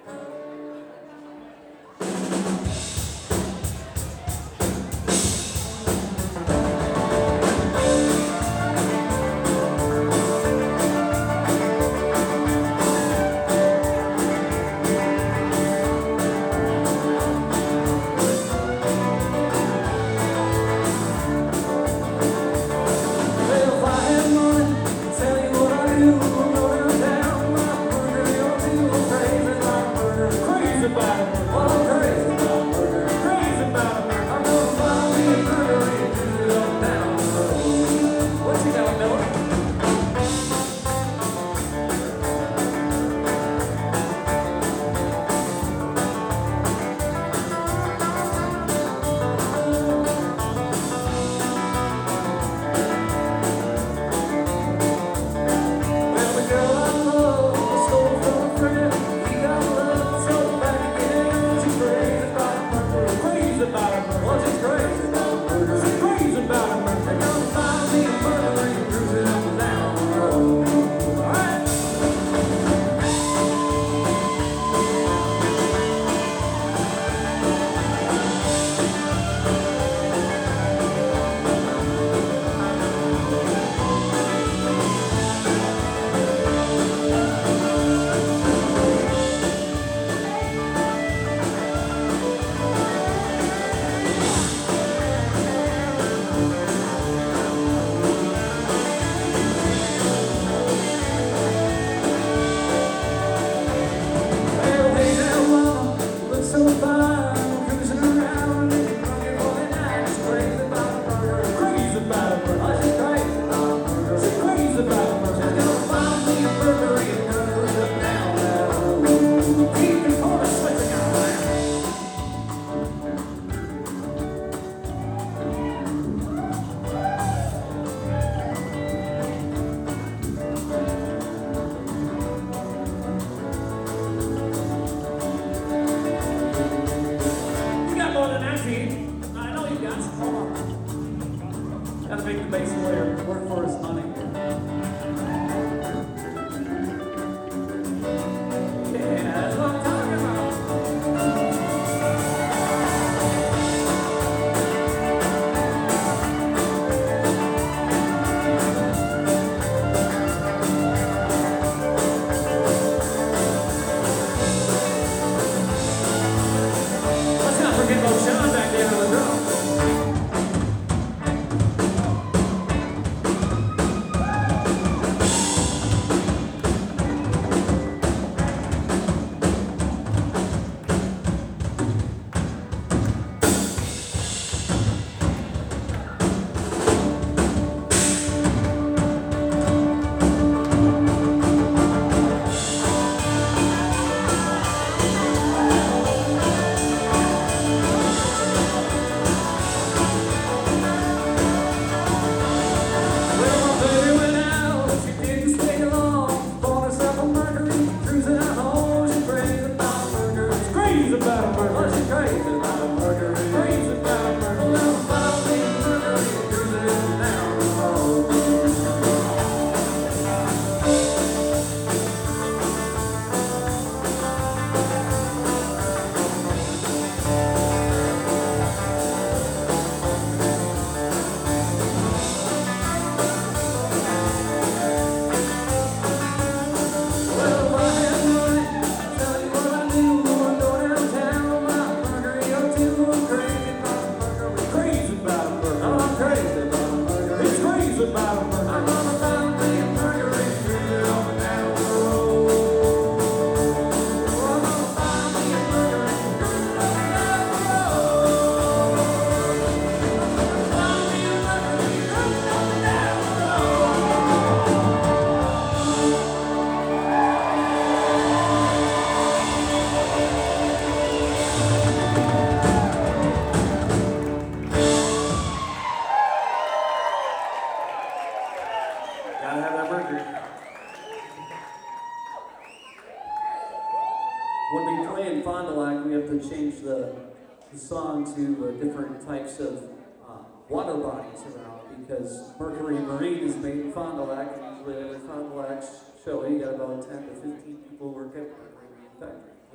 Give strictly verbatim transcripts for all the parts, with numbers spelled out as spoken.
change the, the song to uh, different types of uh, water bodies around, because Mercury Marine is made in Fond du Lac, and usually every Fond du Lac show you got about ten to fifteen people work at Mercury Marine Factory. So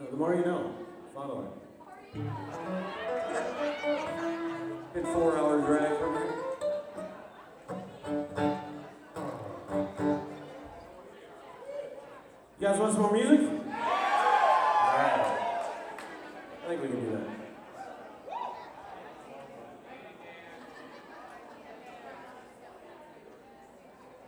The more you know. Follow it. Good four-hour drive from here. You guys want some more music? All right. I think we can do that.